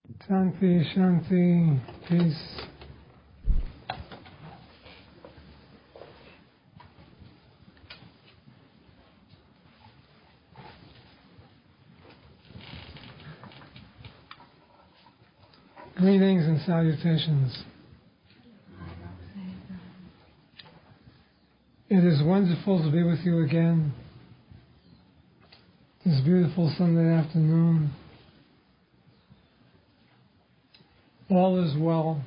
Shanti, Shanti, peace. Greetings and salutations. It is wonderful to be with you again this beautiful Sunday afternoon. All is well.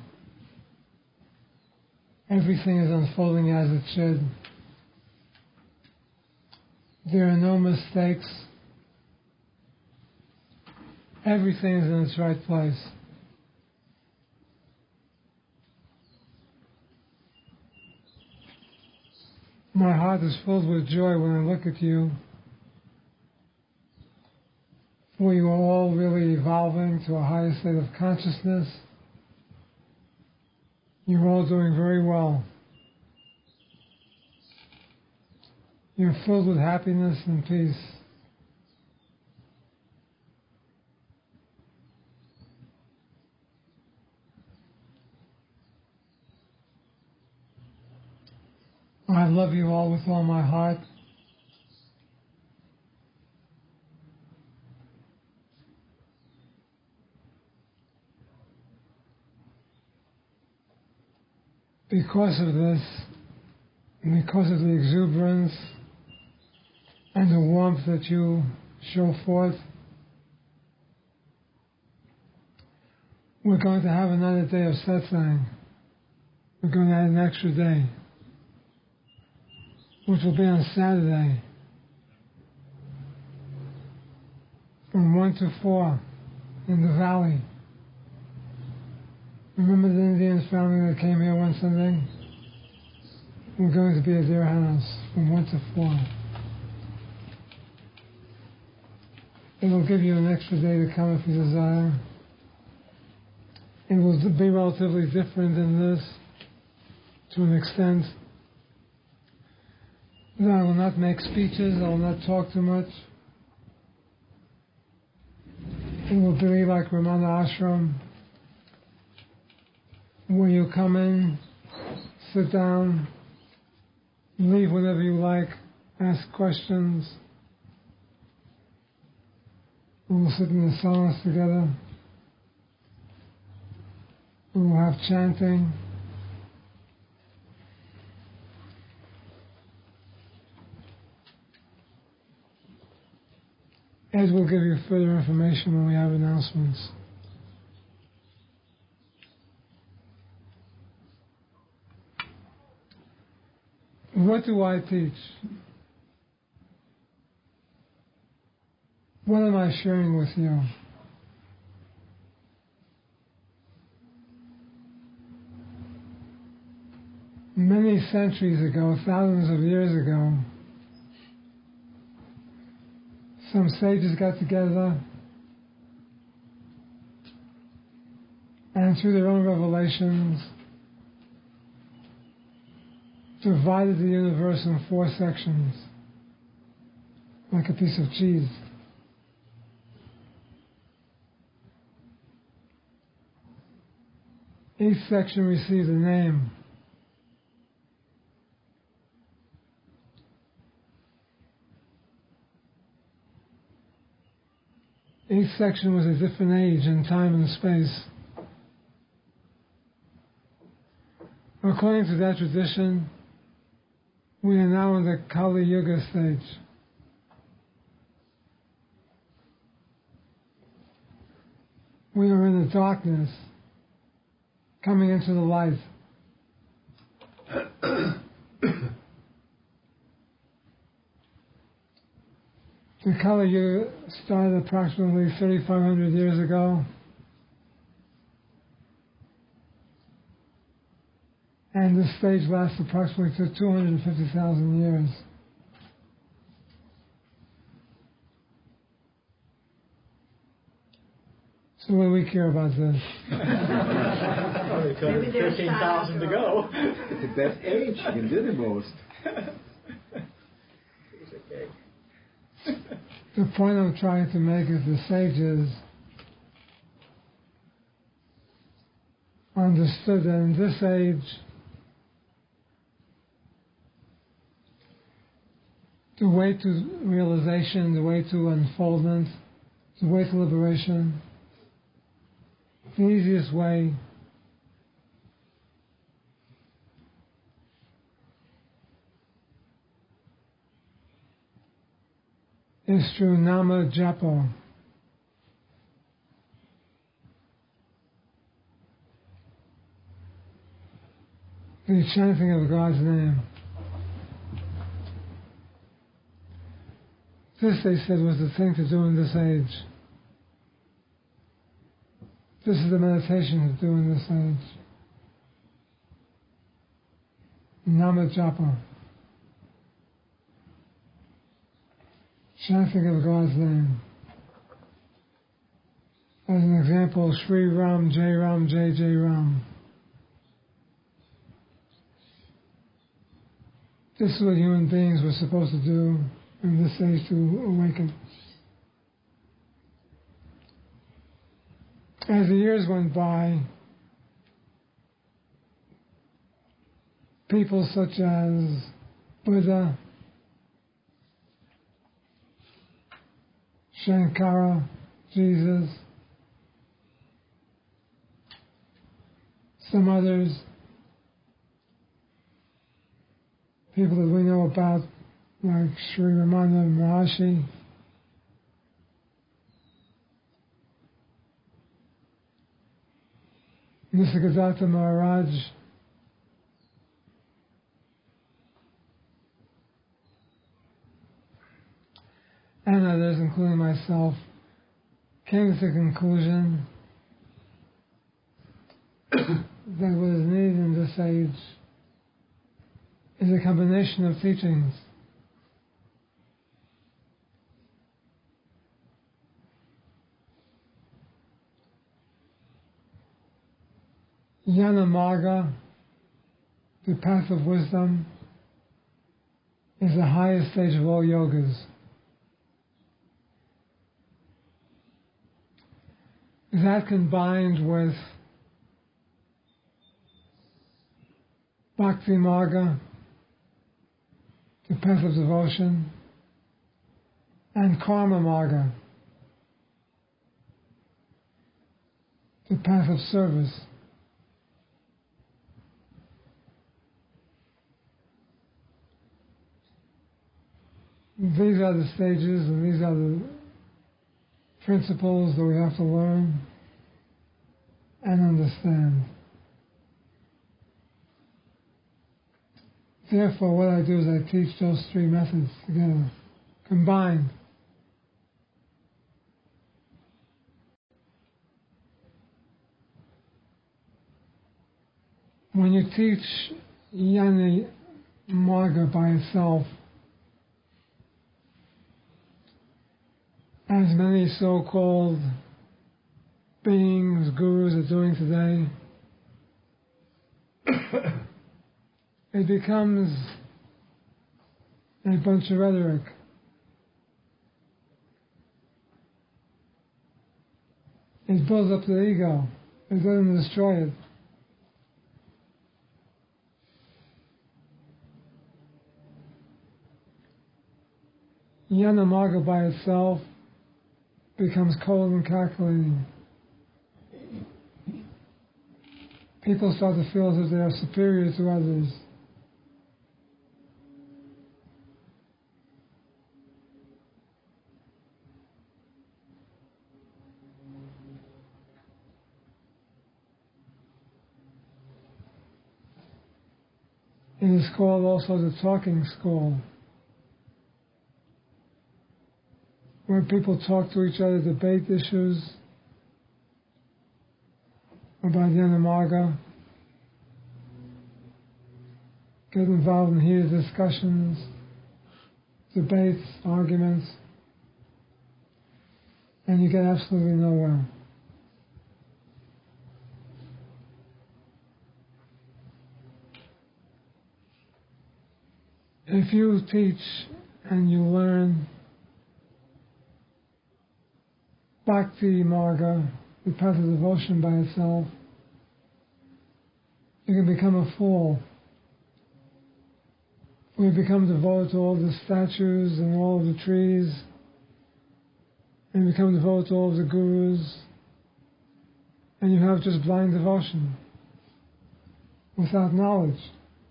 Everything is unfolding as it should. There are no mistakes. Everything is in its right place. My heart is filled with joy when I look at you, for you are all really evolving to a higher state of consciousness. You're all doing very well. You're filled with happiness and peace. I love you all with all my heart. Because of this, and because of the exuberance and the warmth that you show forth, we're going to have another day of satsang. We're going to add an extra day, which will be on Saturday from 1 to 4 in the valley. Remember the Indian family that came here one Sunday? We're going to be at their house from 1 to 4. It will give you an extra day to come if you desire. It will be relatively different than this to an extent. I will not make speeches, I will not talk too much. It will be like Ramana Ashram, where you come in, sit down, leave whenever you like, ask questions. We will sit in the silence together. We will have chanting. Ed will give you further information when we have announcements. What do I teach? What am I sharing with you? Many centuries ago, thousands of years ago, some sages got together and through their own revelations divided the universe in 4 sections, like a piece of cheese. Each section received a name. Each section was a different age in time and space. According to that tradition, we are now in the Kali Yuga stage. We are in the darkness, coming into the light. The Kali Yuga started approximately 3,500 years ago, and this stage lasts approximately to 250,000 years. So what do we care about this? Maybe there's 13,000 to go. It's the best age. You can do the most. The point I'm trying to make is the sages understood that in this age, the way to realization, the way to unfoldment, the way to liberation, the easiest way is through Nama Japa. The chanting of God's name. This, they said, was the thing to do in this age. This is the meditation to do in this age. Nama Japa. Chanting of God's name. As an example, Sri Ram, Jai Ram, Jai Jai Ram. This is what human beings were supposed to do in this age to awaken. As the years went by, people such as Buddha, Shankara, Jesus, some others, people that we know about, like Sri Ramana Maharshi, Nisargadatta Maharaj, and others, including myself, came to the conclusion that what is needed in this age is a combination of teachings. Jnana Marga, the path of wisdom, is the highest stage of all yogas. That combined with Bhakti Marga, the path of devotion, and Karma Marga, the path of service. These are the stages and these are the principles that we have to learn and understand. Therefore, what I do is I teach those three methods together, combined. When you teach Jnana Marga by itself, as many so-called beings, gurus are doing today, it becomes a bunch of rhetoric. It builds up the ego. It doesn't destroy it. Jnana Marga by itself becomes cold and calculating. People start to feel as if they are superior to others. It is called also the talking school, where people talk to each other, debate issues about Jnana Marga, get involved in heated discussions, debates, arguments, and you get absolutely nowhere. If you teach and you learn Bhakti Marga, the path of devotion by itself, you can become a fool. We become devoted to all the statues and all the trees, and become devoted to all the gurus, and you have just blind devotion without knowledge.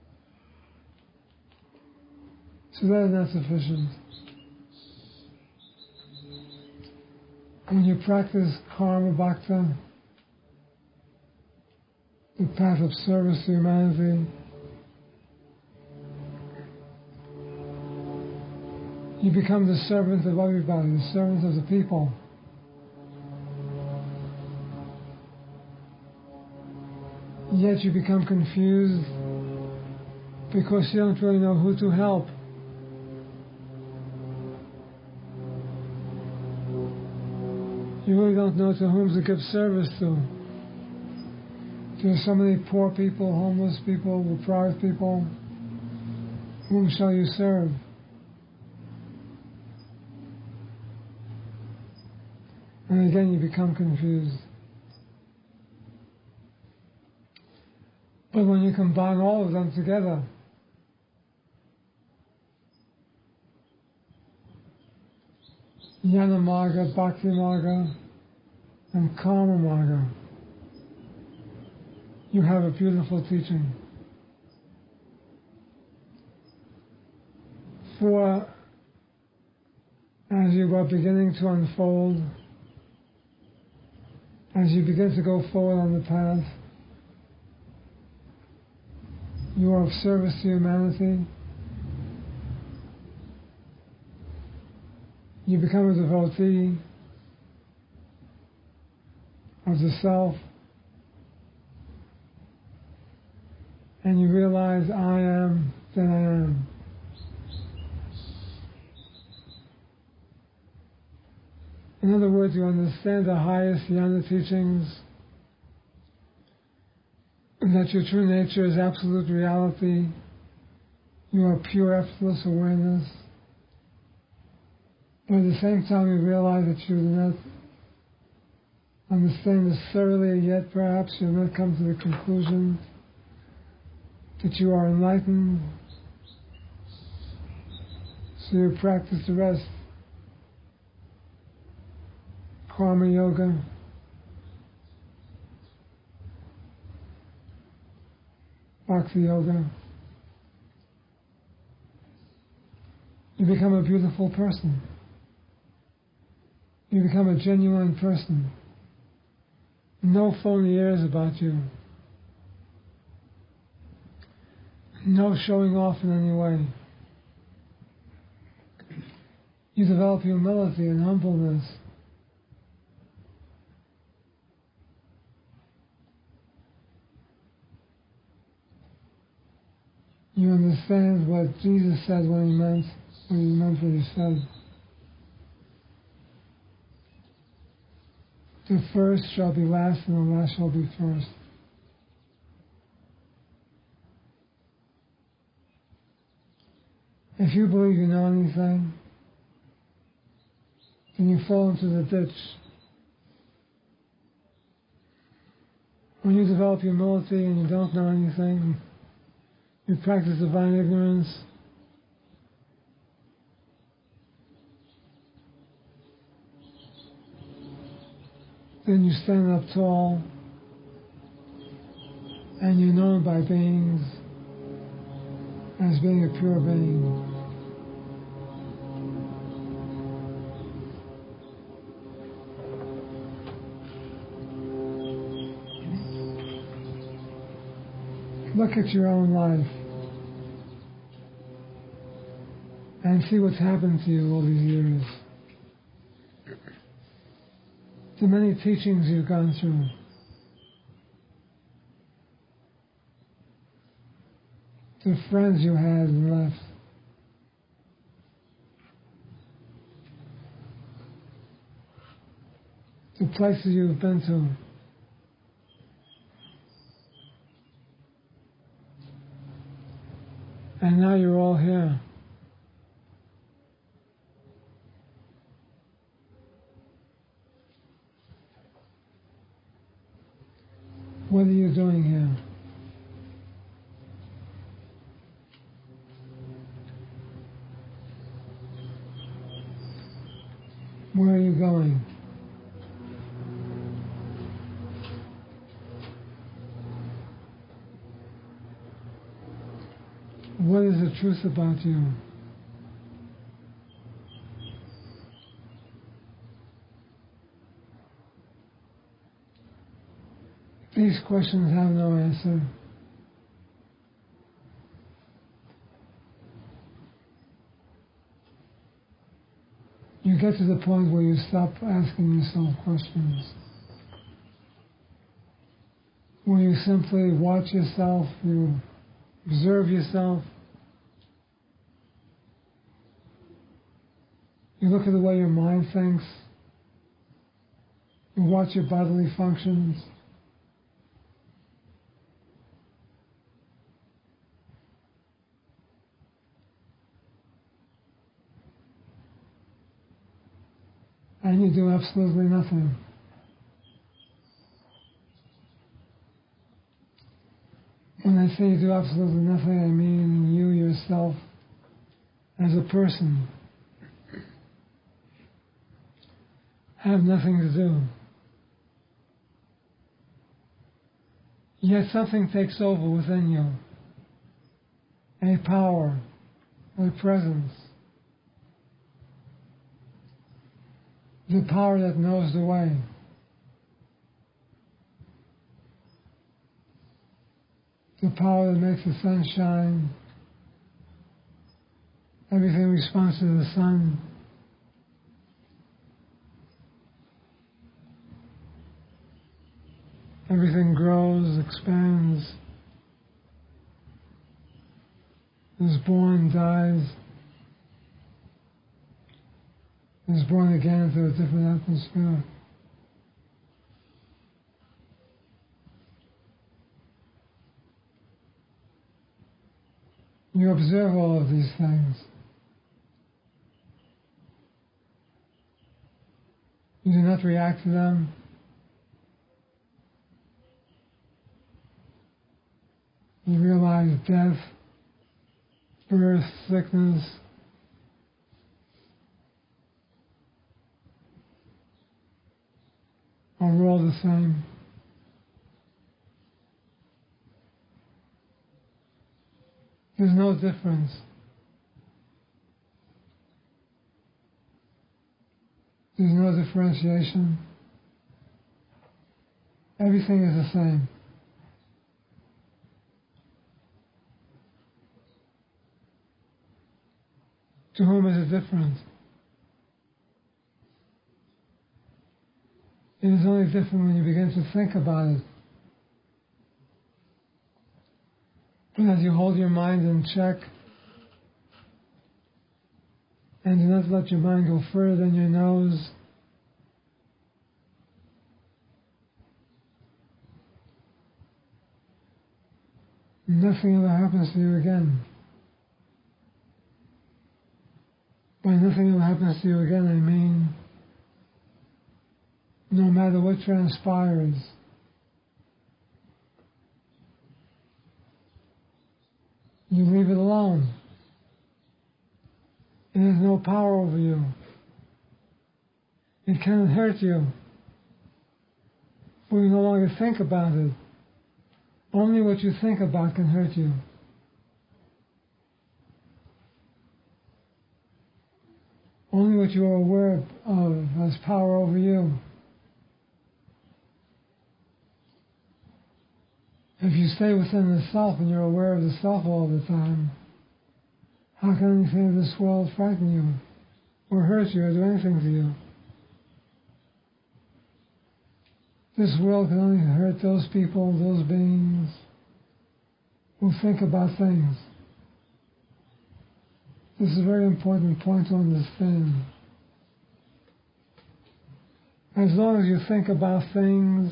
So that is not sufficient. When you practice karma bhakta, the path of service to humanity, you become the servant of everybody, the servant of the people. Yet you become confused because you don't really know who to help. You really don't know to whom to give service to. There are so many poor people, homeless people, deprived people. Whom shall you serve? And again you become confused. But when you combine all of them together, Jnana Marga, Bhakti Marga, and Karma Marga, you have a beautiful teaching. For as you are beginning to unfold, as you begin to go forward on the path, you are of service to humanity. You become a devotee of the self, and you realize, I am, then I am. In other words, you understand the highest jnana teachings, and that your true nature is absolute reality. You are pure, effortless awareness. But at the same time, you realize that you do not understand this thoroughly yet. Perhaps you have not come to the conclusion that you are enlightened. So you practice the rest. Karma yoga, Bhakti yoga. You become a beautiful person. You become a genuine person. No phony airs about you. No showing off in any way. You develop humility and humbleness. You understand what Jesus said when he meant what he said. The first shall be last, and the last shall be first. If you believe you know anything, then you fall into the ditch. When you develop humility and you don't know anything, you practice divine ignorance, then you stand up tall, and you're known by beings as being a pure being. Look at your own life and see what's happened to you all these years. The many teachings you've gone through. The friends you had and left. The places you've been to. And now you're all here. What are you doing here? going? What is the truth about you? These questions have no answer. You get to the point where you stop asking yourself questions. When you simply watch yourself, you observe yourself, you look at the way your mind thinks, you watch your bodily functions. And you do absolutely nothing. When I say you do absolutely nothing, I mean you yourself as a person have nothing to do. Yet something takes over within you. A power, a presence. The power that knows the way. The power that makes the sun shine. Everything responds to the sun. Everything grows, expands, is born, dies, is born again into a different atmosphere. You observe all of these things. You do not react to them. You realize death, birth, sickness, are all the same. There's no difference. There's no differentiation. Everything is the same. To whom is it different? It is only different when you begin to think about it. But as you hold your mind in check and do not let your mind go further than your nose, nothing ever happens to you again. By nothing ever happens to you again, I mean no matter what transpires, you leave it alone. It has no power over you. It cannot hurt you. For you no longer think about it. Only what you think about can hurt you. Only what you are aware of has power over you. If you stay within the self and you're aware of the self all the time, how can anything in this world frighten you, or hurt you, or do anything to you? This world can only hurt those people, those beings who think about things. This is a very important point to understand. As long as you think about things,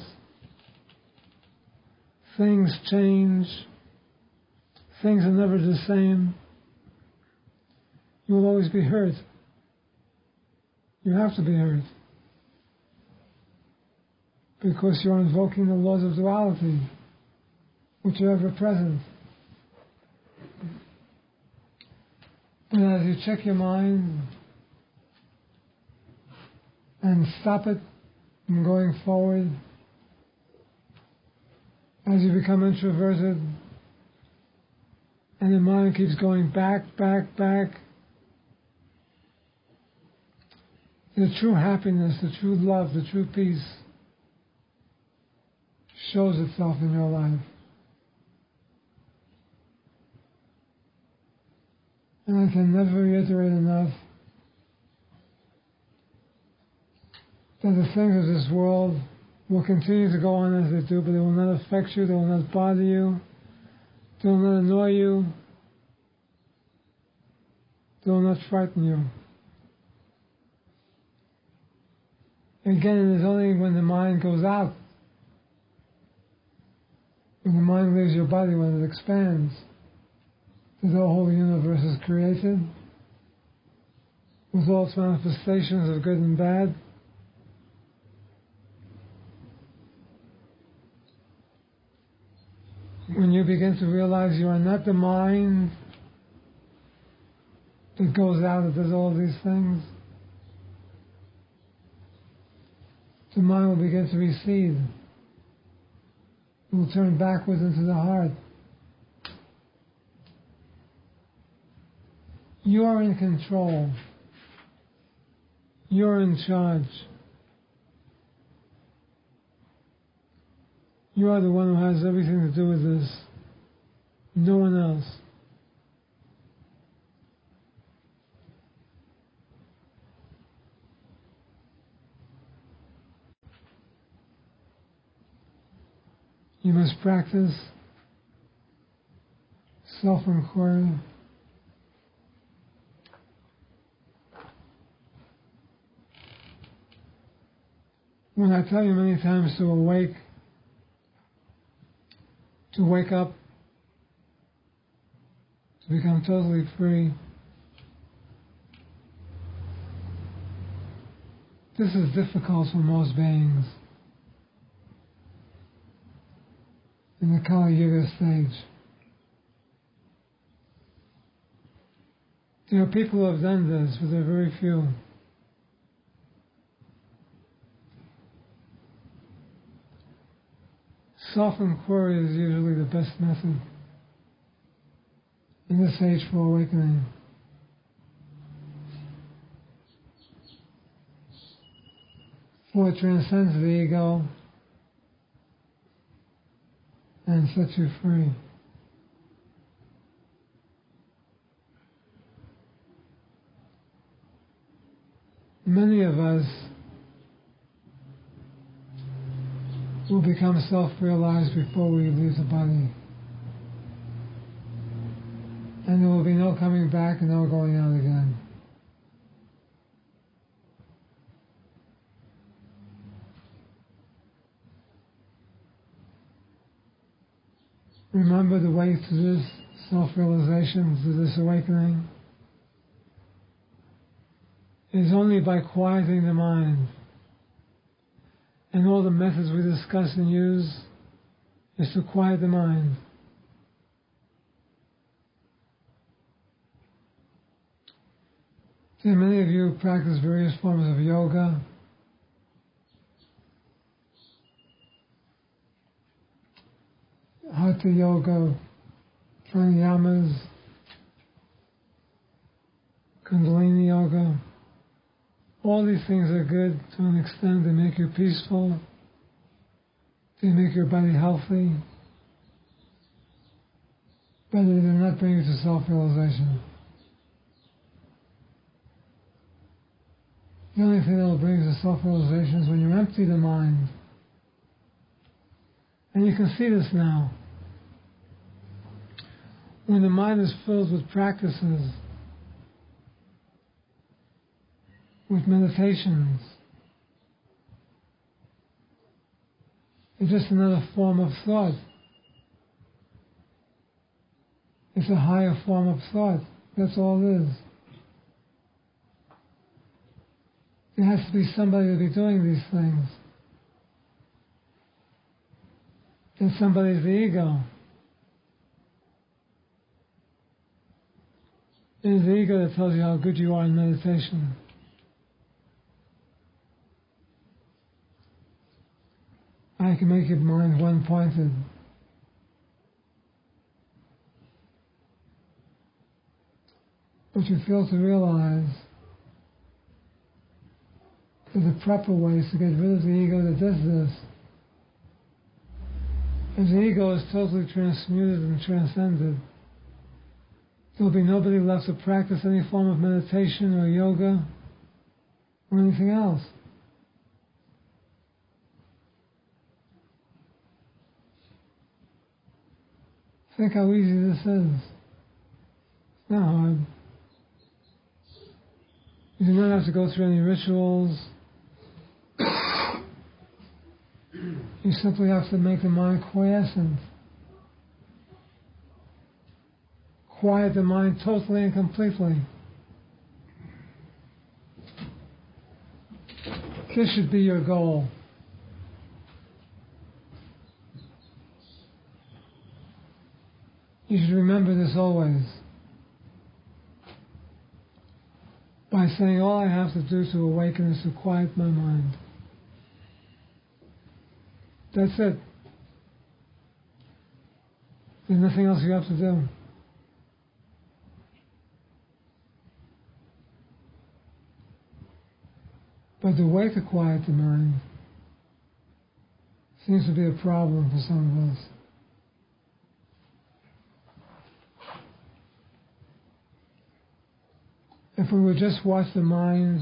things change, things are never the same, you will always be hurt. You have to be hurt. Because you're invoking the laws of duality, which are ever present. And as you check your mind, and stop it from going forward. As you become introverted and the mind keeps going back, the true happiness, the true love, the true peace shows itself in your life. And I can never reiterate enough that the things of this world will continue to go on as they do, but they will not affect you, they will not bother you, they will not annoy you, they will not frighten you. Again, it is only when the mind goes out, when the mind leaves your body, when it expands, that the whole universe is created, with all its manifestations of good and bad. When you begin to realize you are not the mind that goes out and does all these things, the mind will begin to recede. It will turn backwards into the heart. You are in control. You're in charge. You are the one who has everything to do with this. No one else. You must practice self-inquiry. When I tell you many times to wake up, to become totally free, this is difficult for most beings in the Kali Yuga stage. There are people who have done this, but there are very few. Self-inquiry is usually the best method in this age for awakening. For it transcends the ego and sets you free. Many of us will become self-realized before we leave the body. And there will be no coming back and no going out again. Remember the way to this self-realization, to this awakening, is only by quieting the mind. And all the methods we discuss and use is to quiet the mind. See, many of you practice various forms of yoga. Hatha yoga, pranayamas, kundalini yoga. All these things are good to an extent. They make you peaceful. They make your body healthy. But they do not bring you to self-realization. The only thing that will bring you to self-realization is when you empty the mind. And you can see this now. When the mind is filled with practices, with meditations, it's just another form of thought. It's a higher form of thought. That's all it is. There has to be somebody to be doing these things. And somebody's the ego. It is the ego that tells you how good you are in meditation. how you can make your mind one-pointed. But you fail to realize that the proper way is to get rid of the ego that does this. If the ego is totally transmuted and transcended, there'll be nobody left to practice any form of meditation or yoga or anything else. Think how easy this is. It's not hard. You do not have to go through any rituals. You simply have to make the mind quiescent. Quiet the mind totally and completely. This should be your goal. You should remember this always. By saying, all I have to do to awaken is to quiet my mind. That's it. There's nothing else you have to do. But the way to quiet the mind seems to be a problem for some of us. If we would just watch the mind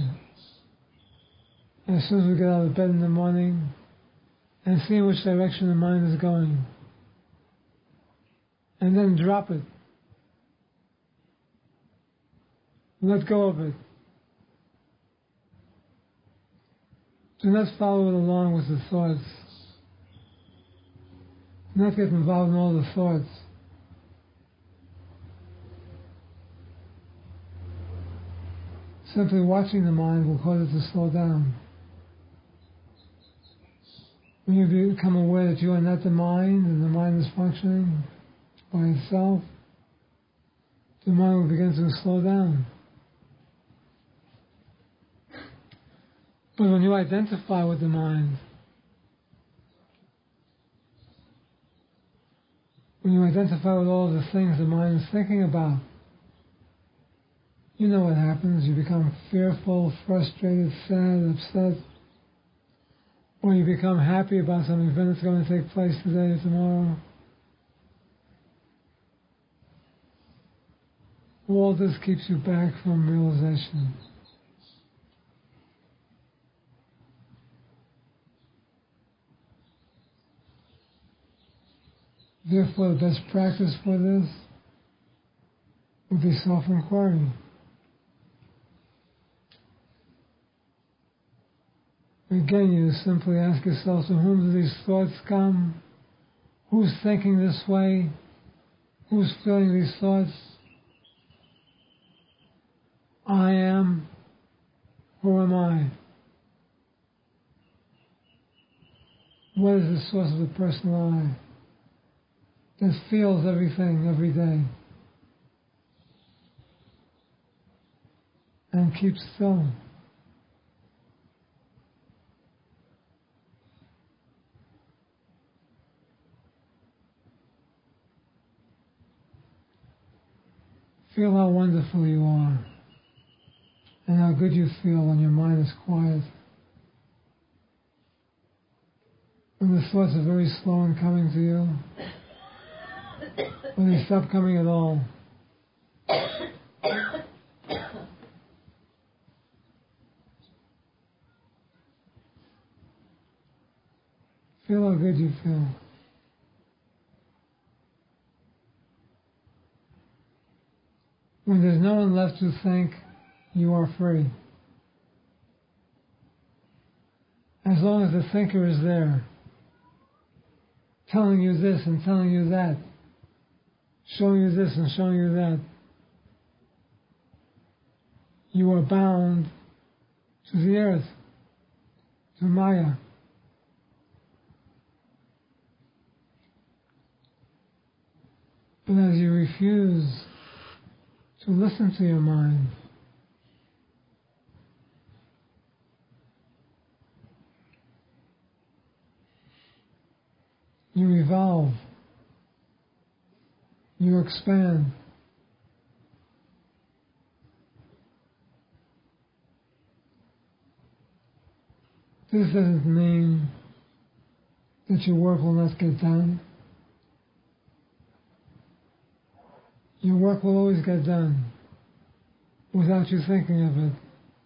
as soon as we get out of bed in the morning and see in which direction the mind is going, and then drop it. Let go of it. Do not follow it along with the thoughts. Do not get involved in all the thoughts. Simply watching the mind will cause it to slow down. When you become aware that you are not the mind and the mind is functioning by itself, the mind will begin to slow down. But when you identify with the mind, when you identify with all the things the mind is thinking about, you know what happens. You become fearful, frustrated, sad, upset, or you become happy about some event that's going to take place today or tomorrow. All this keeps you back from realization. Therefore, the best practice for this would be self-inquiry. Again, you simply ask yourself, to whom do these thoughts come? Who's thinking this way? Who's feeling these thoughts? I am. Who am I? What is the source of the personal I that feels everything every day and keeps still? Feel how wonderful you are and how good you feel when your mind is quiet. When the thoughts are very slow in coming to you, when they stop coming at all. Feel how good you feel. When there's no one left to think, you are free. As long as the thinker is there, telling you this and telling you that, showing you this and showing you that, you are bound to the earth, to Maya. But as you refuse to listen to your mind, You evolve. You expand. This doesn't mean that your work will not get done. Your work will always get done without you thinking of it.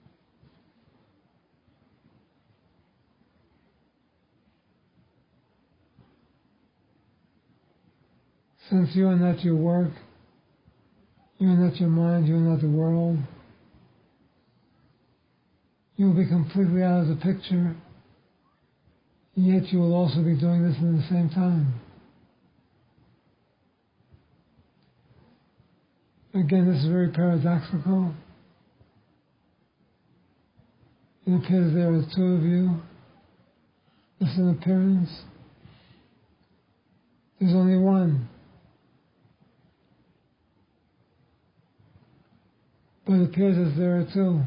Since you are not your work, you are not your mind, you are not the world, you will be completely out of the picture, yet you will also be doing this at the same time. Again, this is very paradoxical. It appears there are two of you. Just an appearance. There's only one. But it appears as there are two.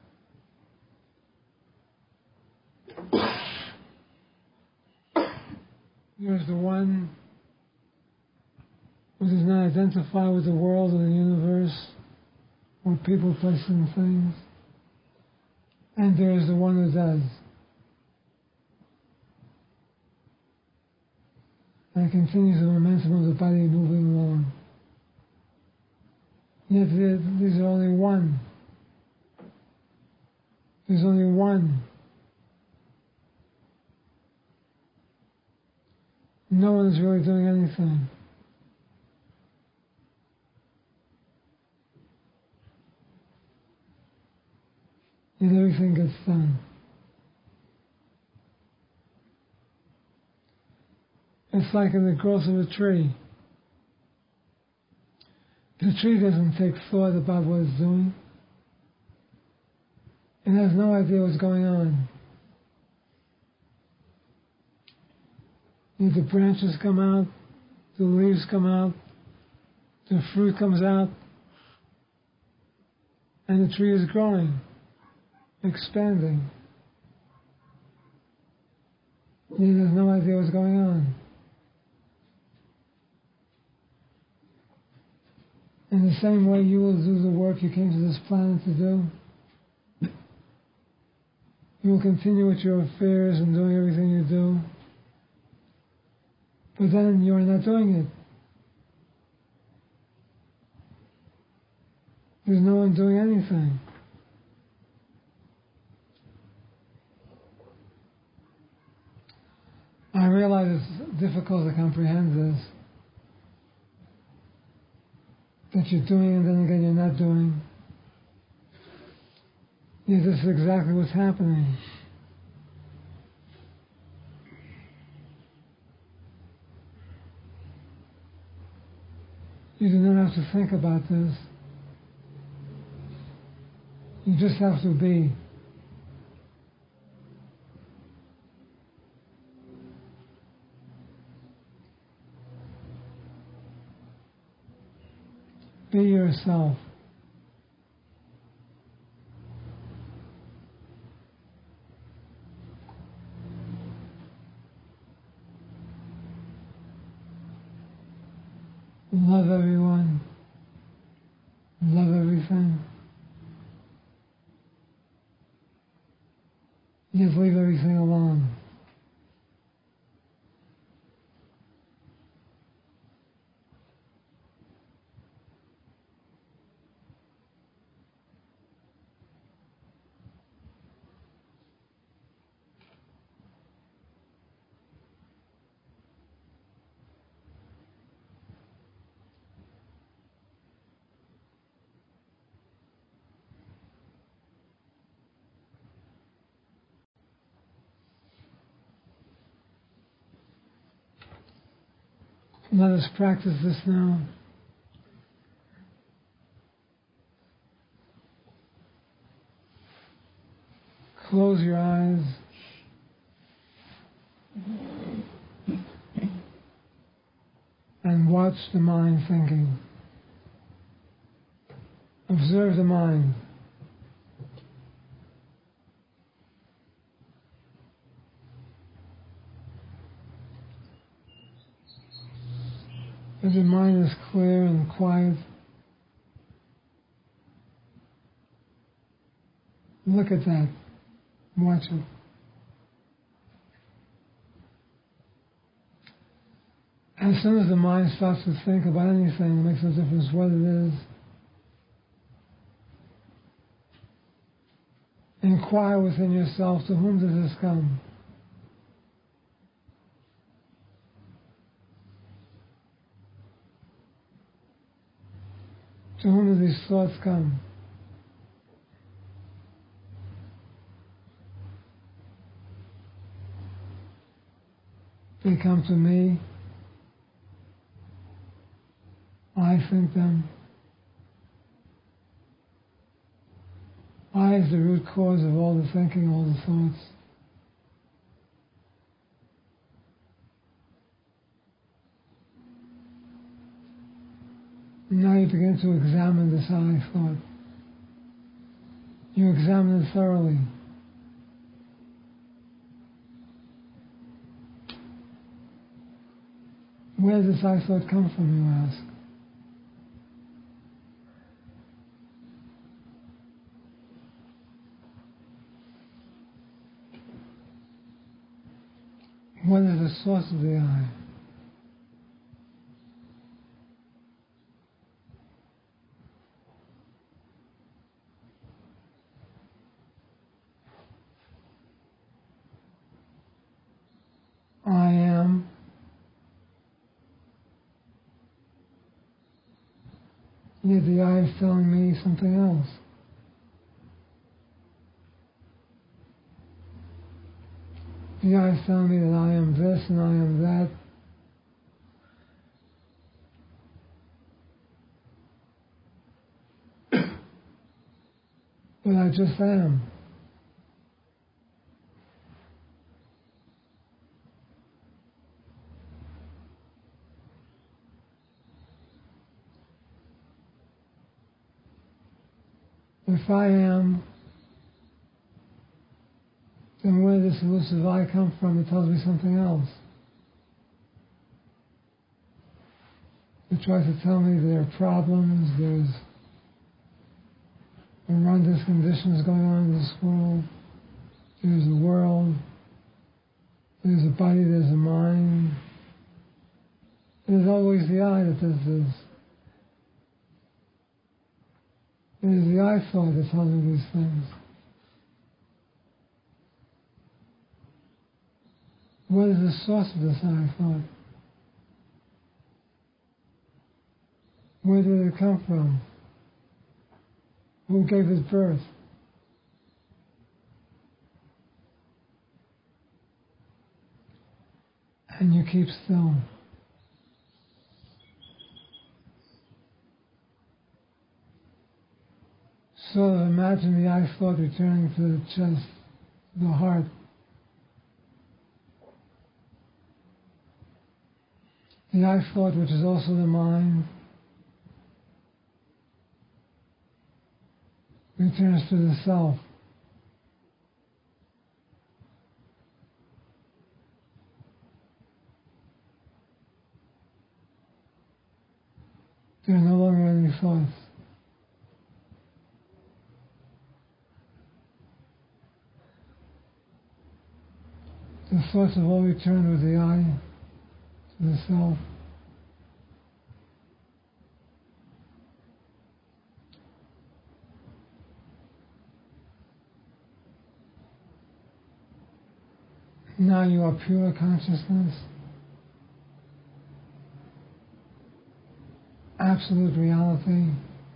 There's the one who does not identify with the world or the universe or people, places, and things. And there is the one who does. And continues the momentum of the body moving along. Yet these are only one. There's only one. No one is really doing anything. Yet everything gets done. It's like in the growth of a tree. The tree doesn't take thought about what it's doing. It has no idea what's going on. The branches come out, the leaves come out, the fruit comes out, and the tree is growing, expanding. It has no idea what's going on. In the same way, you will do the work you came to this planet to do. You will continue with your affairs and doing everything you do. But then you are not doing it. There's no one doing anything. I realize it's difficult to comprehend this. That you're doing and then again you're not doing. Yet this is exactly what's happening. You do not have to think about this. You just have to be. Be yourself. Love everyone. Love everything. Just leave everything alone. Let us practice this now. Close your eyes. And watch the mind thinking. Observe the mind. As your mind is clear and quiet, look at that. Watch it. As soon as the mind starts to think about anything, it makes no difference what it is. Inquire within yourself, to whom does this come? To whom do these thoughts come? They come to me. I think them. I is the root cause of all the thinking, all the thoughts. Now you begin to examine this I thought. You examine it thoroughly. Where does this I thought come from, you ask? What is the source of the I? I am. Yet the I is telling me something else. The I is telling me that I am this and I am that. But I just am. If I am, then where does this elusive I come from? It tells me something else. It tries to tell me there are problems, there's horrendous conditions going on in this world, there's a world, there's a body, there's a mind. There's always the I that does this. It is the I thought that tells me these things. What is the source of this I thought? Where did it come from? Who gave it birth? And you keep still. Sort of imagine the I thought returning to the chest, the heart. The I thought, which is also the mind, returns to the self. There are no longer any thoughts. The thoughts have all returned with the I to the self. Now you are pure consciousness, absolute reality.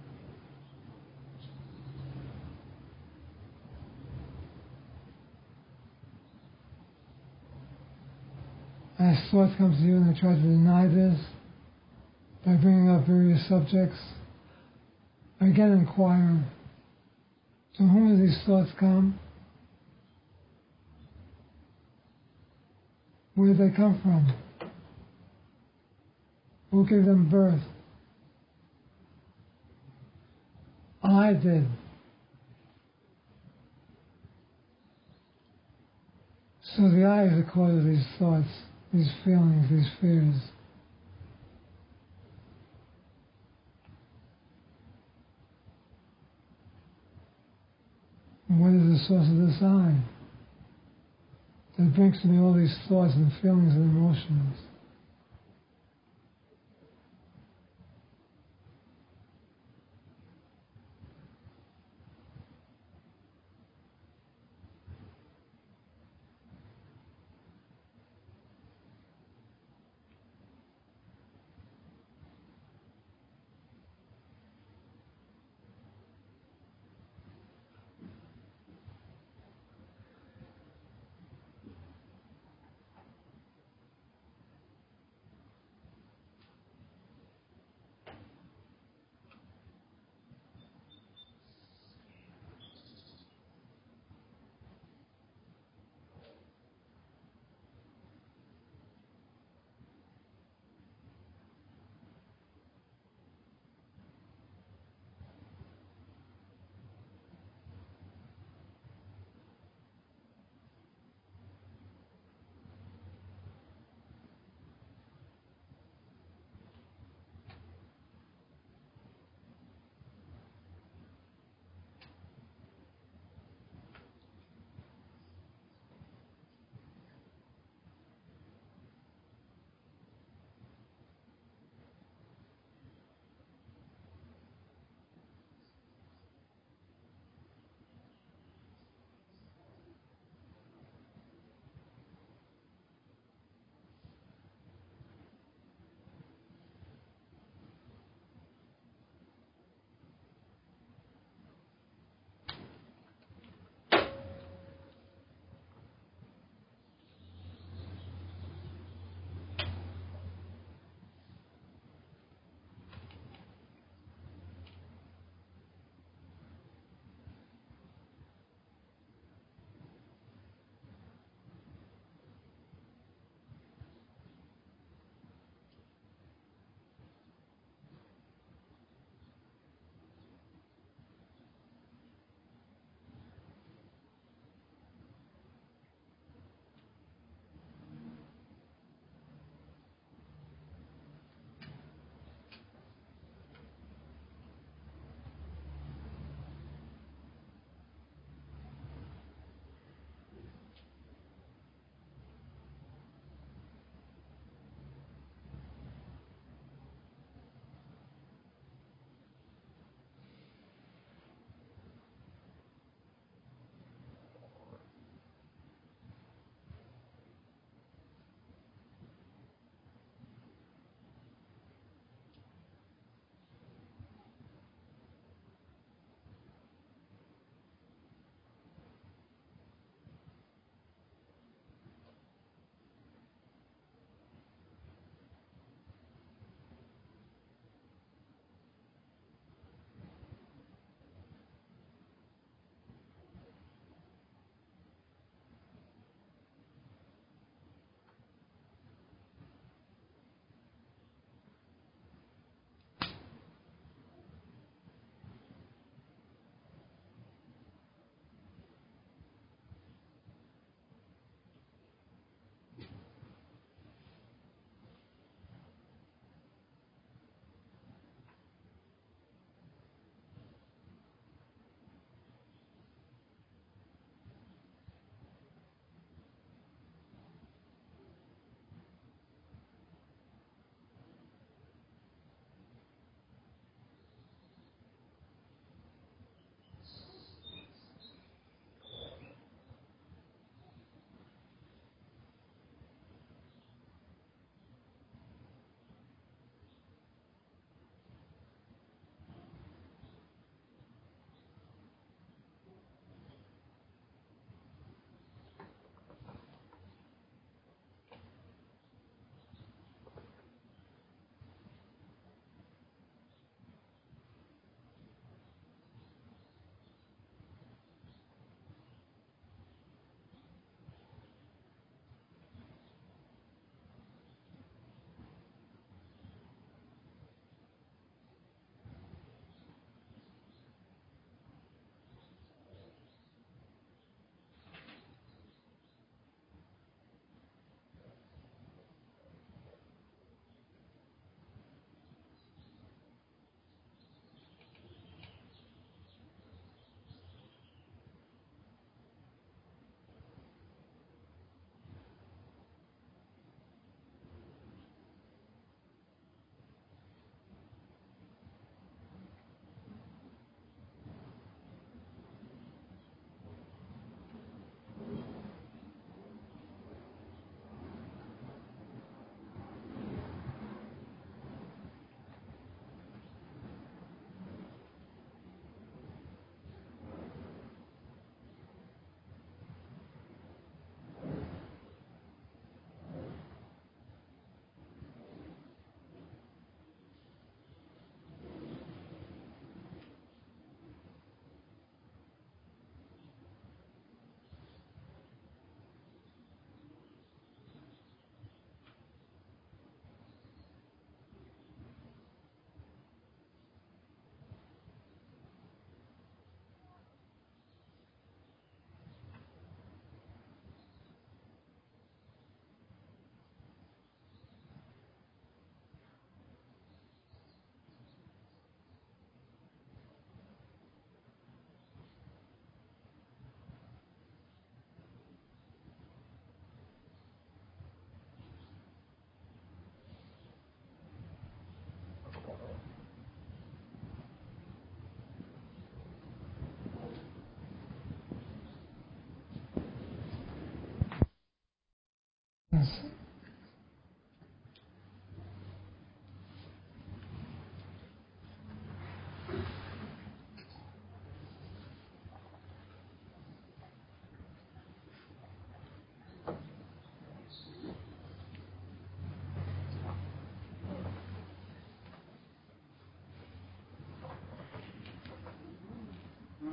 As thoughts come to you and they try to deny this by bringing up various subjects, again inquire, to whom do these thoughts come? Where did they come from? Who gave them birth? I did. So the I is the cause of these thoughts, these feelings, these fears. And what is the source of this I that brings to me all these thoughts and feelings and emotions?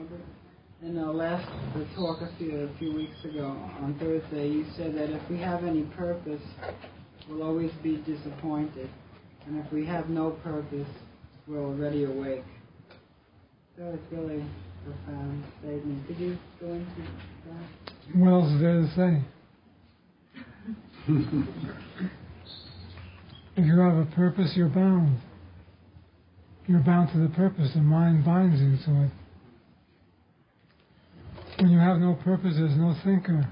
In the talk a few weeks ago on Thursday, you said that if we have any purpose, we'll always be disappointed, and if we have no purpose, we're already awake. So it's really a profound statement. Could you go into that? What else is there to say? If you have a purpose, you're bound. You're bound to the purpose. The mind binds you to it. When you have no purpose, there's no thinker.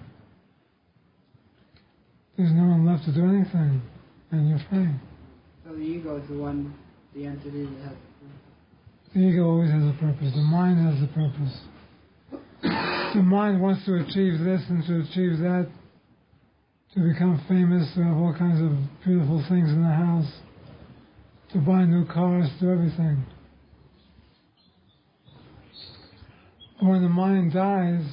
There's no one left to do anything, and you're free. So the ego is the entity that has a purpose. The ego always has a purpose. The mind has a purpose. The mind wants to achieve this and to achieve that, to become famous, to have all kinds of beautiful things in the house, to buy new cars, to everything. When the mind dies,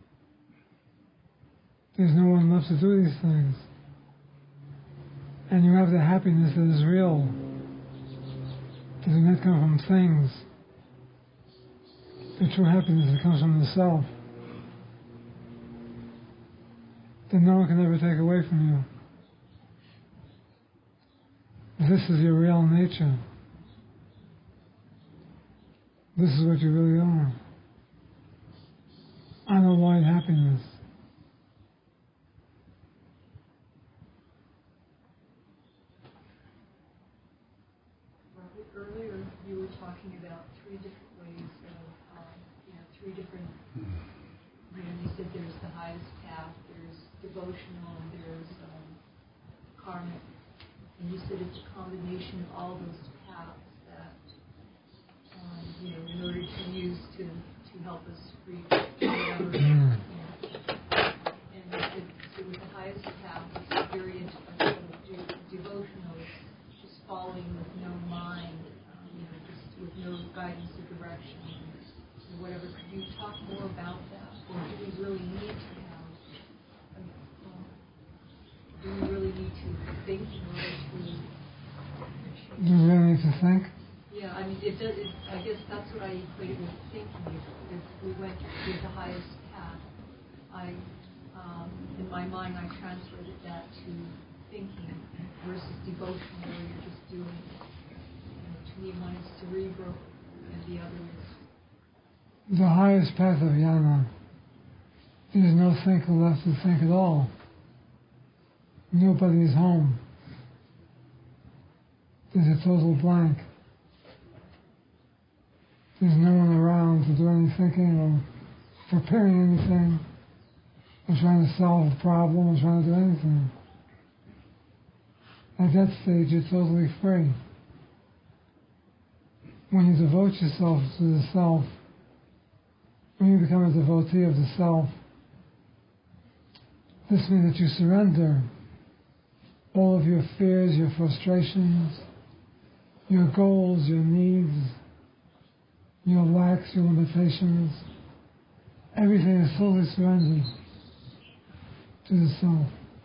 there's no one left to do these things. And you have the happiness that is real. Does not come from things. The true happiness that comes from the self. That no one can ever take away from you. This is your real nature. This is what you really are. Unalloyed happiness. Robert, earlier you were talking about three different ways of, three different, you said there's the highest path, there's devotional, and there's karmic. And you said it's a combination of all those paths that, in order to use to help us reach whatever. And so with the highest path, it's very devotional. It's just following with no mind, just with no guidance or direction or whatever. Could you talk more about that? Or do we really need to have? Do we really need to think in order to? Do you really need to think? Yeah, I mean, it does. I guess that's what I equate with thinking. If we went to the highest path, in my mind, I translated that to thinking versus devotion, where you're just doing. To me, one is cerebral, and the other is. The highest path of jnana. There's no thinker left to think at all. Nobody is home. There's a total blank. There's no one around to do any thinking or preparing anything or trying to solve a problem or trying to do anything. At that stage, you're totally free. When you devote yourself to the self, when you become a devotee of the self, this means that you surrender all of your fears, your frustrations, your goals, your needs, your lacks, your limitations. Everything is totally surrendered to the self.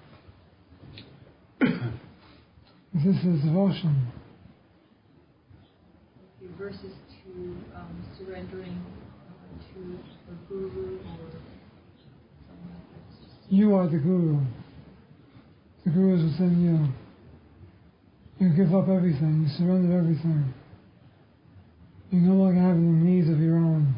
This is devotion. Versus to surrendering to a guru or something like that. You are the guru. The guru is within you. You give up everything. You surrender everything. You no longer have any needs of your own.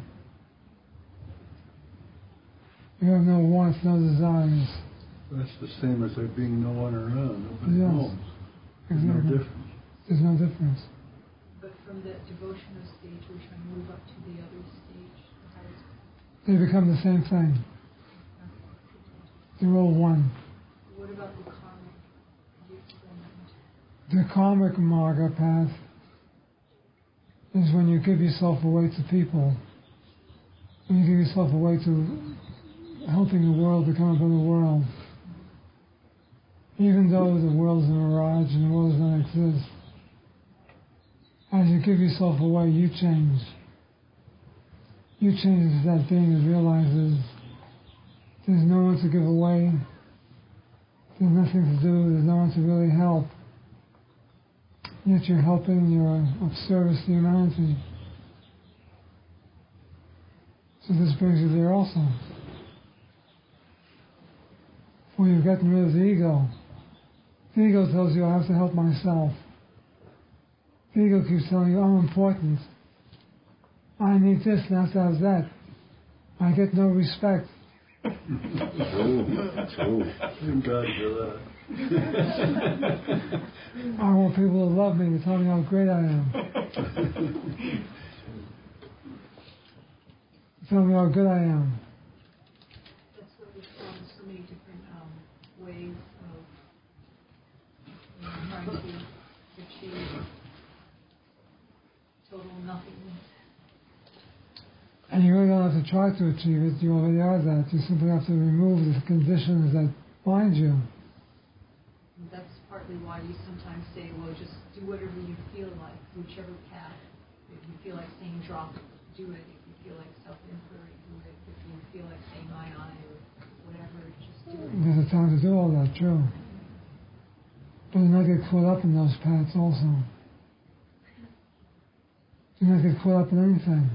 You have no wants, no desires. That's the same as there being no one around, nobody Yes. home. There's Exactly. no difference. There's no difference. But from that devotional stage, we're trying to move up to the other stage, the highest. They become the same thing. They're all one. What about the karmic? Could you explain that? The karmic marga path is when you give yourself away to people. When you give yourself away to helping the world become a better world. Even though the world is a mirage and the world does not exist, as you give yourself away, you change. You change into that being that realizes there's no one to give away, there's nothing to do, there's no one to really help. Yet you're helping, you're of service to humanity. So this brings you there also. When you've gotten rid of the ego tells you I have to help myself. The ego keeps telling you I'm important. I need this and I have to have that. I get no respect. True. Thank God for that. I want people to love me, to tell me how great I am. Tell me how good I am. That's what we found so many different ways of trying to achieve total nothingness. And you really don't have to try to achieve it, you already are that. You simply have to remove the conditions that bind you. And that's partly why we sometimes say, well, just do whatever you feel like, whichever path. If you feel like saying drop, do it. If you feel like self-inquiry, do it. If you feel like saying I or whatever, just do it. There's a time to do all that, true. But do not get caught up in those paths also. Do not get caught up in anything.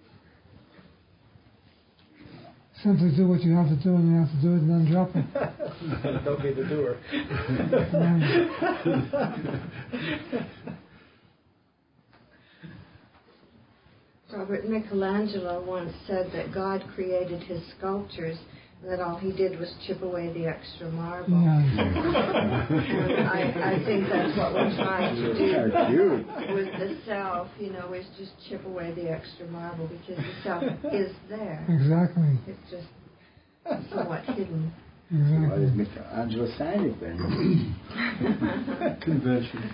Simply do what you have to do when you have to do it and then drop it. Don't be the doer. Robert, Michelangelo once said that God created his sculptures and that all he did was chip away the extra marble. Yeah. And I think that's what we're trying to do with the self, is just chip away the extra marble because the self is there. Exactly. It's just somewhat hidden. Why is Exactly. Michelangelo sign it then? Convention.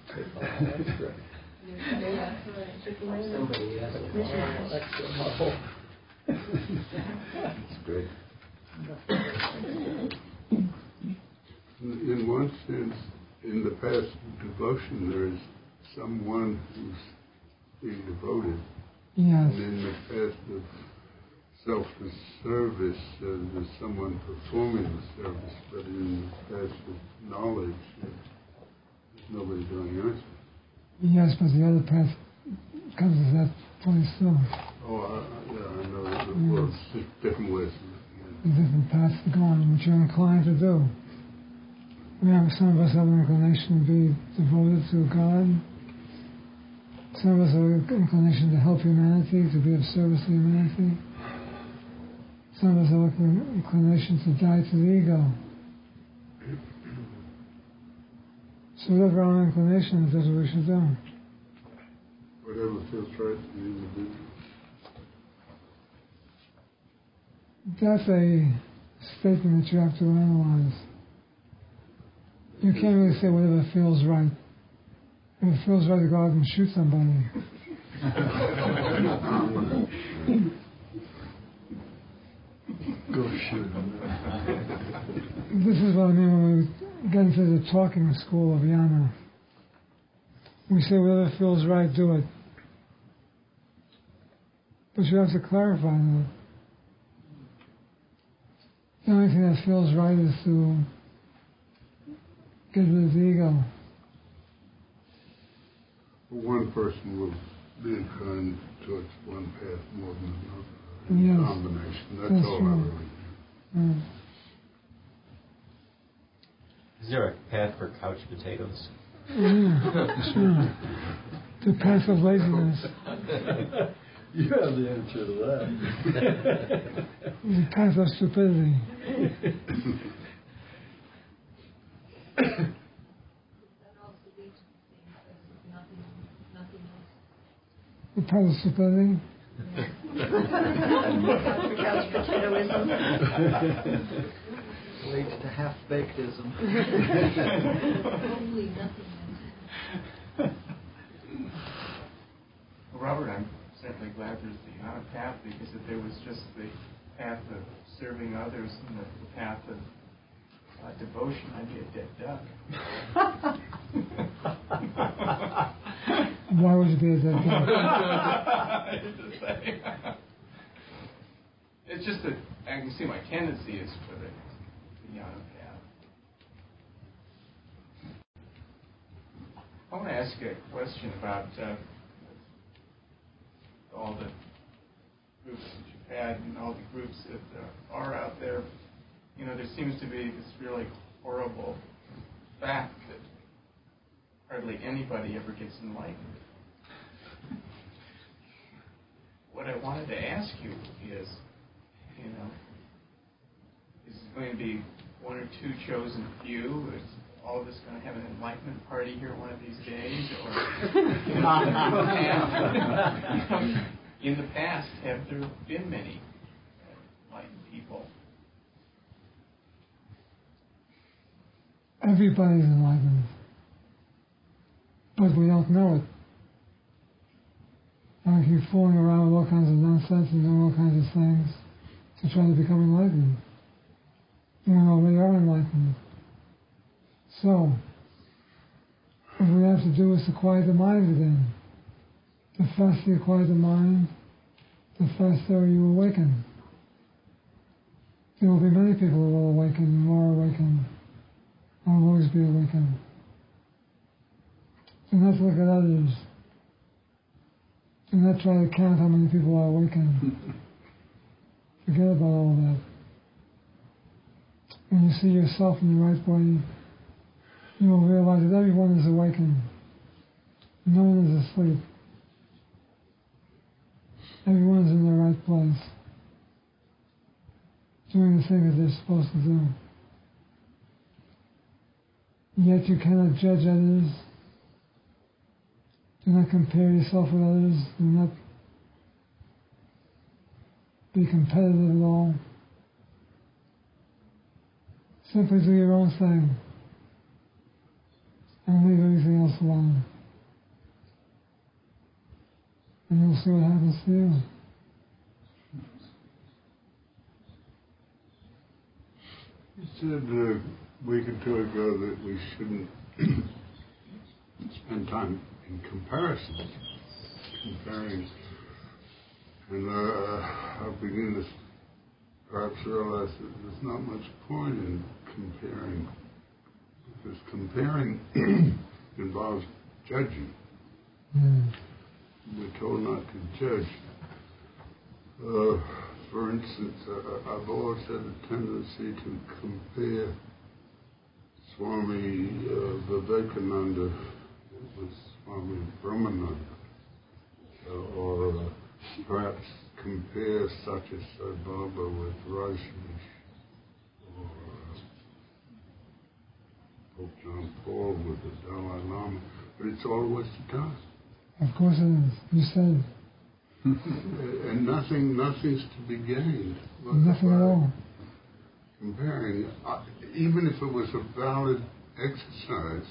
Somebody has a extra marble. That's good. In one sense, in the past devotion, there is someone who's being devoted. Yes. And in the past of self-service, there's someone performing the service. But in the past of knowledge, there's nobody doing anything. Yes, but the other path comes to that place too. Oh, I know. Well, it's just different ways. The different paths to go on, which you're inclined to do. Some of us have an inclination to be devoted to God. Some of us have an inclination to help humanity, to be of service to humanity. Some of us have an inclination to die to the ego. So whatever our inclination is, that's what we should do. Whatever feels right to the individual. That's a statement that you have to analyze. You can't really say whatever feels right. If it feels right to go out and shoot somebody. Go shoot. This is what I mean when we get into the talking school of Yana. We say whatever feels right, do it. But you have to clarify that. The only thing that feels right is to get rid of the ego. One person will be inclined towards one path more than another. Yes. Combination. That's That's all true. I really Mm. Is there a path for couch potatoes? Yeah, sure. The path of laziness. You have the answer to that. The path of stupidity. That also leads to the same place of nothingness. The path of stupidity. Couch potatoism. Leads to half-bakedism. Only nothingness. Well, Robert, I'm certainly glad there's the other path, because if there was just the path of serving others and the path of devotion, I'd be a dead duck. Why would you be a dead duck? Just saying. It's just that I can see my tendency is for the Jnana path. I want to ask a question about all the groups that you've had and all the groups that are out there, there seems to be this really horrible fact that hardly anybody ever gets enlightened. What I wanted to ask you is, is it going to be one or two chosen few? Is all of us going to have an enlightenment party here one of these days? Or in the past, have there been many enlightened people? Everybody's enlightened, but we don't know it. I keep fooling around with all kinds of nonsense and doing all kinds of things to try to become enlightened. We already are enlightened. So, what we have to do is to quiet the mind within. The faster you quiet the mind, the faster you awaken. There will be many people who will awaken and more awaken. I will always be awakened. Do not look at others. Do not try to count how many people are awakened. Forget about all that. When you see yourself in the right way, you will realize that everyone is awakened. No one is asleep. Everyone is in their right place, doing the things they're supposed to do. Yet you cannot judge others. Do not compare yourself with others. Do not be competitive at all. Simply do your own thing and leave everything else alone. And you'll see what happens to you. You said a week or two ago that we shouldn't spend time in comparison, comparing. And I begin to perhaps realize that there's not much point in comparing, because comparing involves judging. We're told not to judge. For instance, I've always had a tendency to compare Swami Vivekananda with Swami Brahmananda, or perhaps compare Satya Sai Baba with Rajneesh, or Pope John Paul with the Dalai Lama, but it's all a waste of time. Of course it is. You said. And nothing's to be gained. Nothing at all. Comparing, even if it was a valid exercise,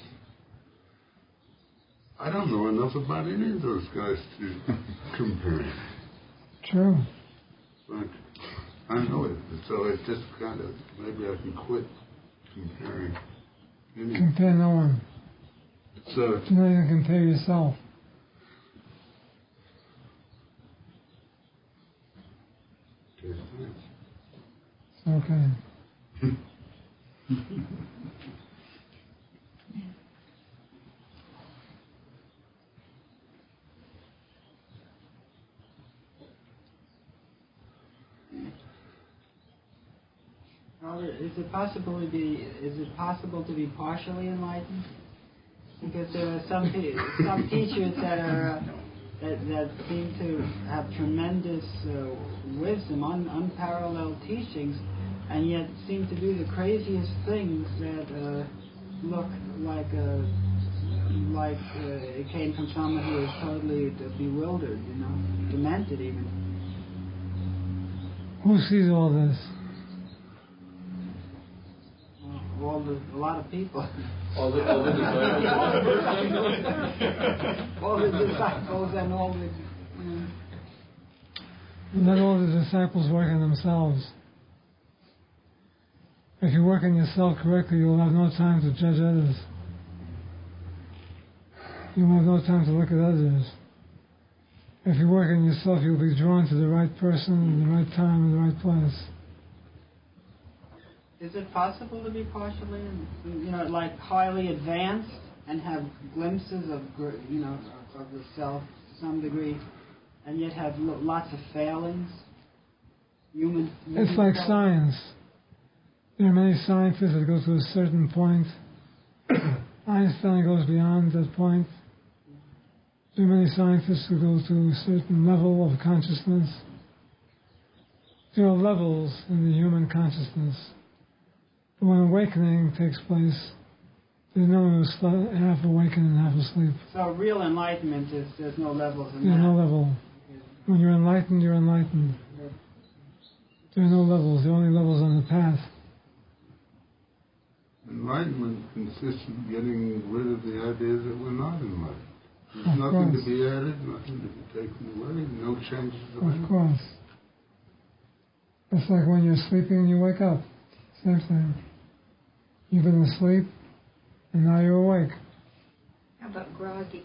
I don't know enough about any of those guys to compare. True. But I know it, so it just kind of, maybe I can quit comparing. Compare no one. So you're not even compare yourself. Okay. Is it possible to be partially enlightened? Because there are some teachers that are that seem to have tremendous wisdom, unparalleled teachings, and yet seem to do the craziest things that look like it came from someone who is totally bewildered, demented even. Who sees all this? A lot of people. All the disciples. All the disciples and all the. Let all the disciples work on themselves. If you work on yourself correctly, you'll have no time to judge others. You'll have no time to look at others. If you work on yourself, you'll be drawn to the right person, in the right time, in the right place. Is it possible to be partially, like highly advanced and have glimpses of the self to some degree, and yet have lots of failings? It's like science. There are many scientists that go to a certain point. Einstein goes beyond that point. There are many scientists who go to a certain level of consciousness. There are levels in the human consciousness. But when awakening takes place, there's no one who's half awakened and half asleep. So real enlightenment is there's no levels in There's that. no level. When you're enlightened, you're enlightened. There are no levels. There are only levels on the path. Enlightenment consists in getting rid of the ideas that we're not enlightened. There's Of nothing course. to be added, nothing to be taken away, no changes of anything. Of course. It's like when you're sleeping and you wake up. Same thing. You've been asleep and now you're awake. How about groggy?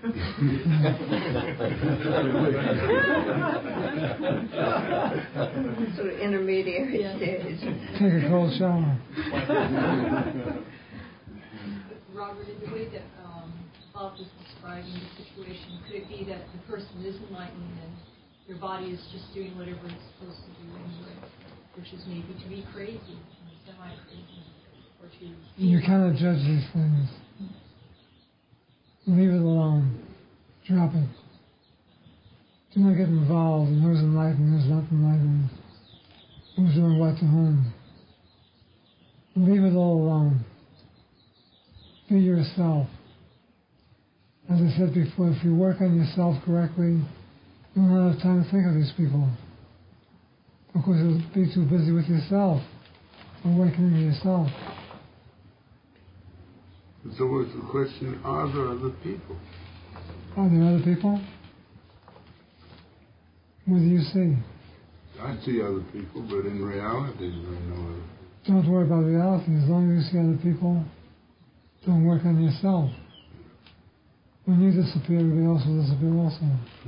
Sort of intermediary stage. Take a cold shower. Robert, in the way that Bob was describing the situation, could it be that the person is enlightened and their body is just doing whatever it's supposed to do anyway, which is maybe to be crazy, semi-crazy, or to... You cannot judge these things. Leave it alone. Drop it. Do not get involved in who's enlightened, who's not enlightened, who's doing what to whom. Leave it all alone. Be yourself. As I said before, if you work on yourself correctly, you won't have time to think of these people. Because you'll be too busy with yourself, awakening yourself. It's always the question, are there other people? Are there other people? What do you see? I see other people, but in reality, there are no other people. Don't worry about reality. As long as you see other people, don't work on yourself. When you disappear, everybody else will disappear also.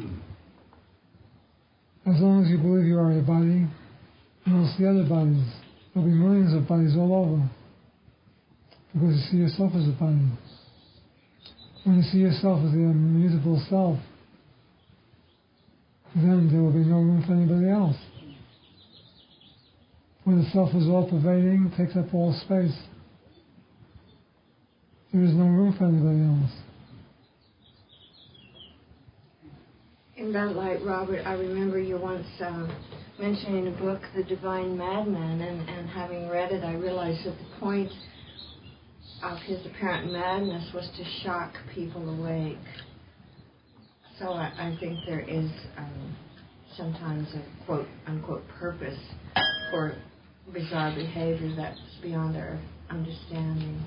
As long as you believe you are a body, you will see other bodies. There will be millions of bodies all over. Because you see yourself as a body. When you see yourself as the immutable self, then there will be no room for anybody else. When the self is all-pervading, takes up all space, there is no room for anybody else. In that light, Robert, I remember you once mentioning a book, The Divine Madman, and having read it, I realized that the point of his apparent madness was to shock people awake. So I think there is sometimes a quote-unquote purpose for bizarre behavior that's beyond our understanding.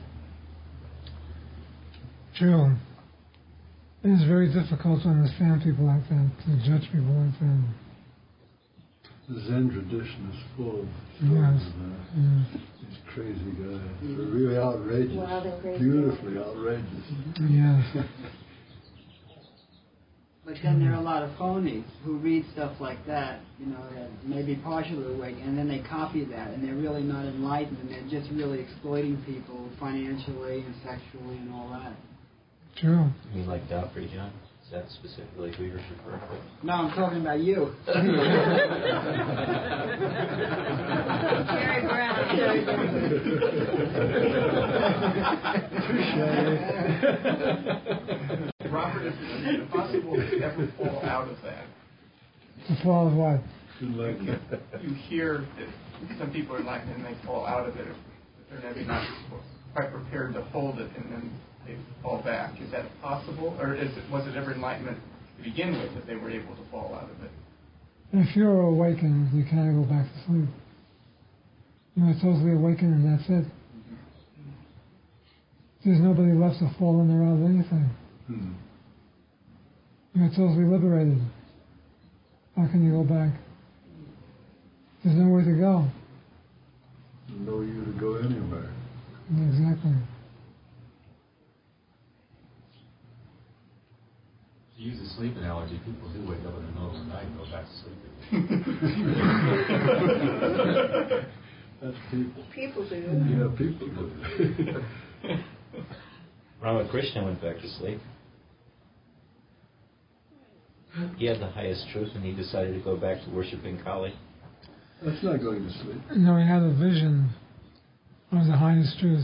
True. It is very difficult to understand people like that, to judge people like that. The Zen tradition is full of Yes. stories of that. These crazy guys. They're really outrageous. Wild and crazy. Beautifully outrageous. Yes. But then there are a lot of phonies who read stuff like that, that may be partially awake, and then they copy that, and they're really not enlightened, and they're just really exploiting people financially and sexually and all that. True. You mean like Godfrey, John? Is that specifically who you're referring to? No, I'm talking about you. Jerry Brown. Robert, is it possible to ever fall out of that? To fall of what? Good luck. You hear that some people are enlightened and they fall out of it. They're maybe not quite prepared to hold it, and then they fall back. Is that possible? Or was it ever enlightenment to begin with that they were able to fall out of it? If you're awakened, you can't go back to sleep. You're totally awakened and that's it. There's nobody left to fall in or out of anything. You're totally liberated. How can you go back? There's nowhere to go. No you to go anywhere. Exactly. To use a sleep analogy, people do wake up in the middle of the night and go back to sleep. That's people. People do. Yeah, people do. Ramakrishna went back to sleep. He had the highest truth and he decided to go back to worshiping Kali. That's not going to sleep. No, he had a vision of the highest truth.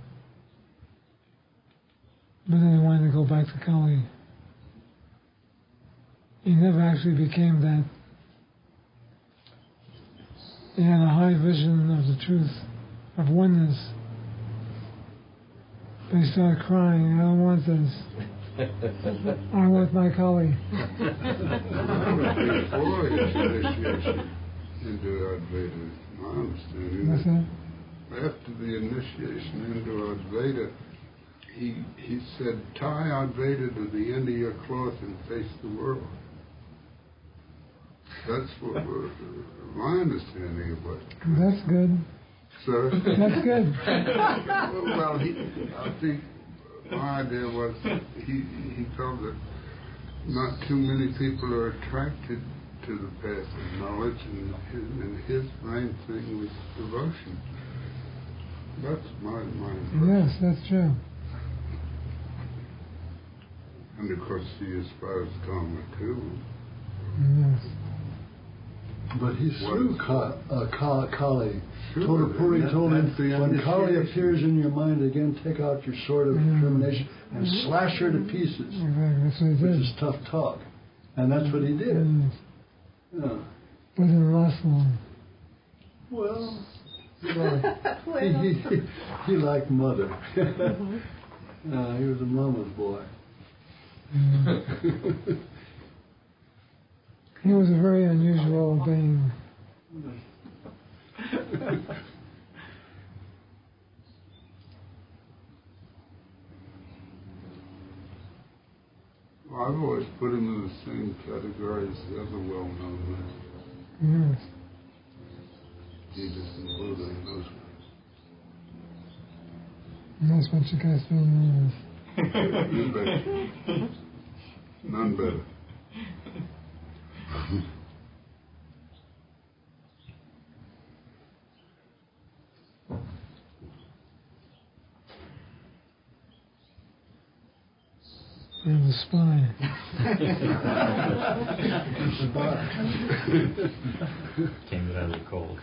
But then he wanted to go back to Kali. He never actually became that. He had a high vision of the truth, of oneness. But he started crying, I don't want this. I want my Kali. Before his initiation into Advaita, my understanding. What's that? After the initiation into Advaita, he said, tie Advaita to the end of your cloth and face the world. That's what my understanding of what. That's good. Sir? That's good. Well, I think my idea was he felt that not too many people are attracted to the path of knowledge, and his main thing was devotion. That's my impression. Yes, that's true. And of course he aspires karma too. Yes. But he slew Kali. Sure, Puri told him, when Kali initiation. appears in your mind again, take out your sword of determination and slash her to pieces. Exactly, that's what he did. Which is tough talk. And that's what he did. Yeah. But it didn't last long. Well, he liked mother. He was a mama's boy. He was a very unusual being. Well, I've always put him in the same category as the other well-known men. Yes. Jesus and Buddha and those And that's what you guys feel known guys. None better. You're the spy. Came out of the cold.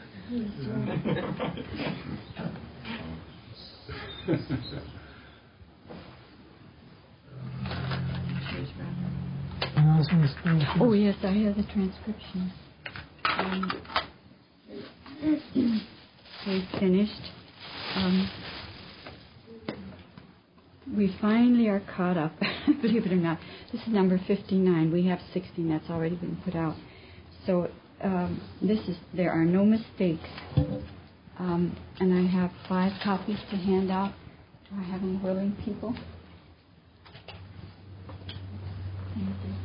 Oh yes, I have the transcription. We finished. We finally are caught up, believe it or not. This is number 59. We have 16 that's already been put out. So there are no mistakes. And I have 5 copies to hand out. Do I have any willing people? Thank you.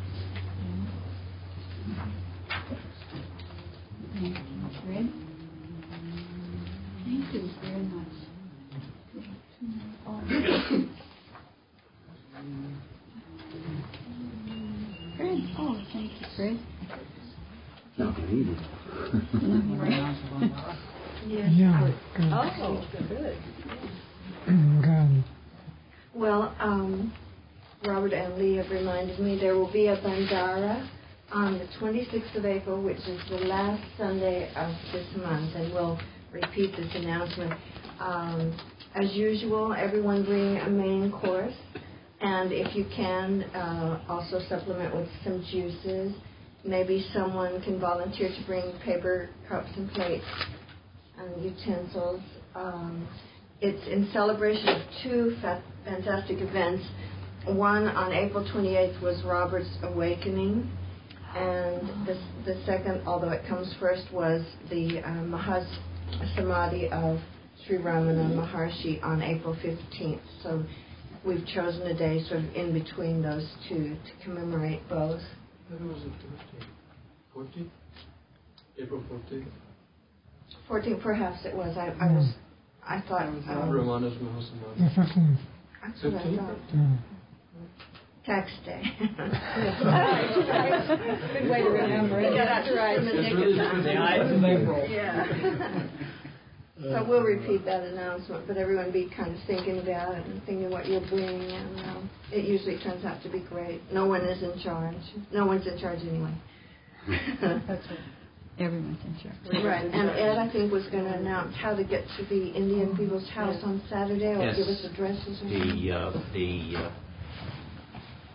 Thank you, Fred. Thank you very much. Fred. Oh, thank you, Fred. Not going to eat it. Yes. Yeah. Good. Oh, good. God. Well, Robert and Lee have reminded me there will be a Bandara on the 26th of April, which is the last Sunday of this month, and we'll repeat this announcement. As usual, everyone bring a main course, and if you can, also supplement with some juices. Maybe someone can volunteer to bring paper cups and plates and utensils. It's in celebration of 2 fantastic events. One on April 28th was Robert's Awakening, and the second, although it comes first, was the Samadhi of Sri Ramana Maharshi on April 15th. So we've chosen a day sort of in between those two to commemorate both. When was it Thursday? 14th? April 14th? 14th, perhaps it was. I thought. Ramana's Mahasamadhi. The 15th. That's what I thought. Yeah. Tax day. Good way to remember it. That's right. The Ides of April. Yeah. So we'll repeat that announcement, but everyone be kind of thinking about it and thinking what you'll bring, and it usually turns out to be great. No one is in charge. No one's in charge anyway. That's right. Everyone's in charge. Right, and Ed, I think, was going to announce how to get to the Indian people's house on Saturday, or Yes. give us addresses or something. The